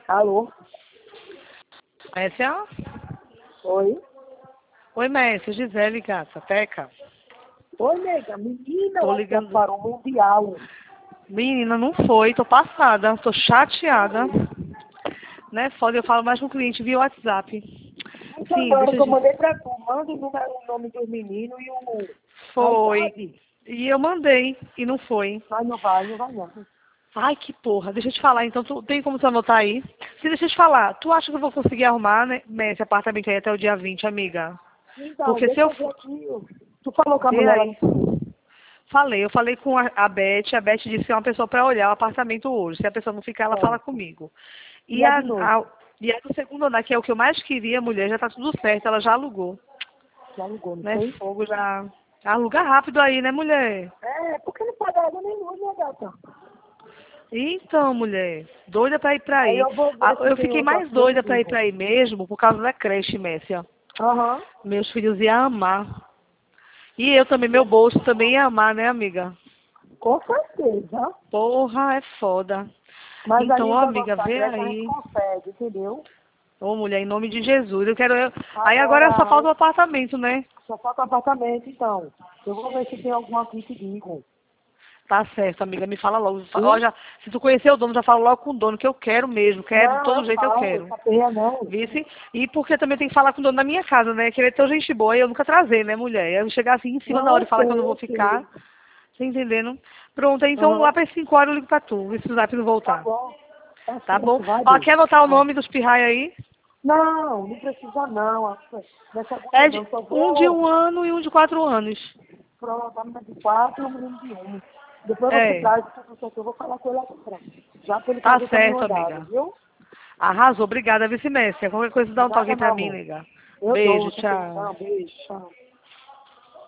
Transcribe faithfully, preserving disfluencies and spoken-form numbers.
Alô? Mércia? Oi? Oi, Mércia. Gisele, gata. Teca. Oi, nega. Menina, Tô o WhatsApp ligando. parou mundial. Menina, não foi. Tô passada. Tô chateada. Né? Foda, eu falo mais com o cliente via WhatsApp. Então, Sim, agora deixa que eu de... mandei pra tu, manda o, número, o nome dos meninos e o, a Foi. idade. E eu mandei. E não foi. Vai, não vai, não vai não. Ai, que porra. Deixa eu te falar. Então, tu tem como você anotar aí? Se deixa eu te falar. Tu acha que eu vou conseguir arrumar, né, esse apartamento aí até o dia vinte, amiga? Então, Porque se deixa eu... eu ver aqui. Tu falou com a Vê mulher lá aí. do sul? Falei, eu falei com a, a Beth, a Beth disse que é uma pessoa para olhar o apartamento hoje. Se a pessoa não ficar, ela fala Certo. comigo. E E a a, de noite? a, e a do segundo andar, que é o que eu mais queria, mulher, já tá tudo certo, ela já alugou. Já alugou, não Né? foi? Fogo já. Aluga rápido aí, né, mulher? É, porque não paga água nem luz, né, gata? Então, mulher, doida pra ir pra Aí aí. eu vou Ah, ver se eu tem fiquei outro mais aqui, eu te doida pra ir digo. pra aí mesmo por causa da creche, Messia. Aham. Meus filhos iam amar. E eu também, meu bolso também ia amar, né, amiga? Com certeza. Porra, é foda. Mas aí Então, o ó, amiga, negócio da vê creche a gente aí. consegue, entendeu? Ô, mulher, em nome de Jesus, eu quero. Eu... Aí agora só Agora, falta o apartamento, né? só falta o apartamento, então. Eu vou ver se tem algum aqui que digo. Tá certo, amiga, me fala logo. Fa- Ó, Viu? já, se tu conhecer o dono, já fala logo com o dono, que eu quero mesmo, quero, de Não, todo eu jeito eu falo, quero. sapeia não. Vice? E porque também tem que falar com o dono da minha casa, né? Que ele é tão gente boa e eu nunca trazer, né, mulher? Eu chegar assim em cima da Não, hora eu e falar que eu sei, não vou eu ficar, sei. tá entendendo? Pronto, então lá Aham. para as cinco horas eu ligo pra tu, se o zap não Tá voltar. bom. Tá Tá bom? certo, vai, Ó, beijo. quer anotar o Tá. nome dos pirrai aí? Não, não precisa não. Nessa segunda É de não, só um de vou um ano e um de quatro anos. prolongar uma de quatro e um menino de um. Depois você É, traz tudo certo, eu vou falar com ele agora. Já pra ele tá fazer o caminho certo, andado, amiga. viu? Arrasou, obrigada, vice-mestre. Qualquer coisa dá um toque Nada, aí pra meu mim, amor. nega. Eu dou, Beijo, sem tchau. questão. Beijo, tchau.